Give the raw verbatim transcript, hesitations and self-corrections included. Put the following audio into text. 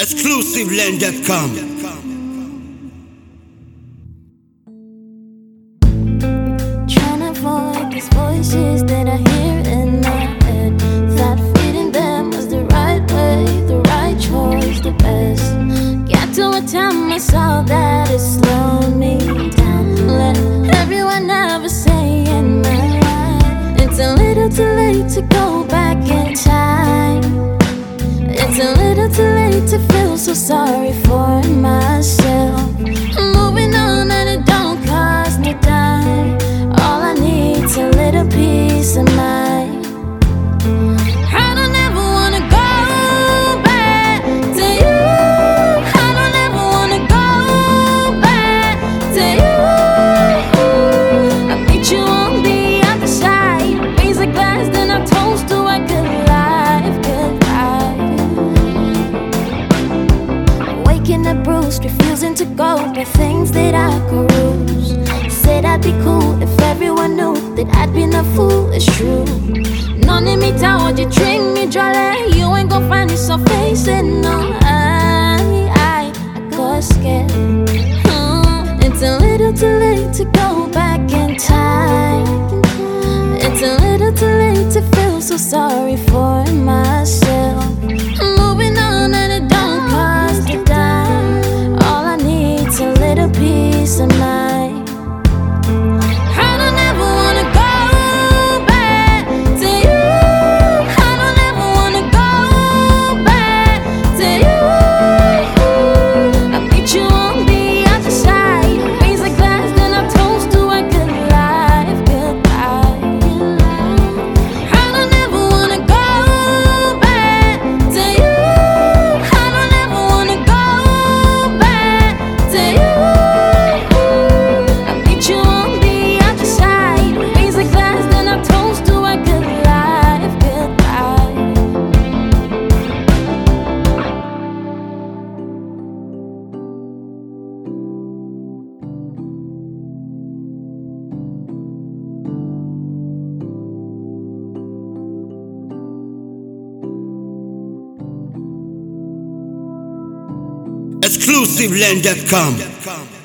exclusive land dot com. Trying to avoid these voices that I hear in my head. Thought feeding them was the right way, the right choice, the best. Got to a time I saw that it slowed me down. Let everyone ever say in my life, it's a little too late to go back in time. It's a little too late to feel so sorry for myself. Moving on and it don't cost me dime. All I need's a little peace of mind. I don't ever wanna go back to you. I don't ever wanna go back to you. I meet you on the other side. Raise a glass, then I toast to a good life, good life. Waking up bruised, refusing to go by things that I peruse. Said I'd be cool if everyone knew that I'd been a fool, it's true. None of me told you, drink me dry. You ain't gon' find yourself facing no. I, I, I got scared. Hmm, It's a little too late to go back in time. It's a little too late to feel so sorry for myself. Moving on and it don't cost a dime. All I need's a little peace of mind. I don't ever wanna go back to you. I don't ever wanna go back to you. I meet you on the other side. Raise a glass, then I toast to a good life, good life. I don't ever wanna go back to you. I don't ever wanna go back to you. I meet you on the other side. Raise a glass, then I toast to a good life, good life. exclusive land dot com.